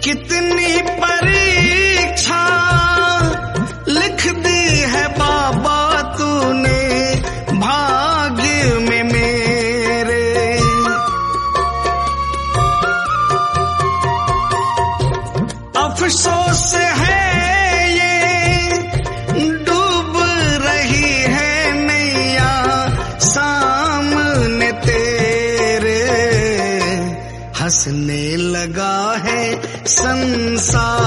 कितनी परीक्षा लिख दी है बाबा तूने भाग्य में मेरे। अफसोस है ये डूब रही है नैया सामने तेरे। हंसने लगा है संसार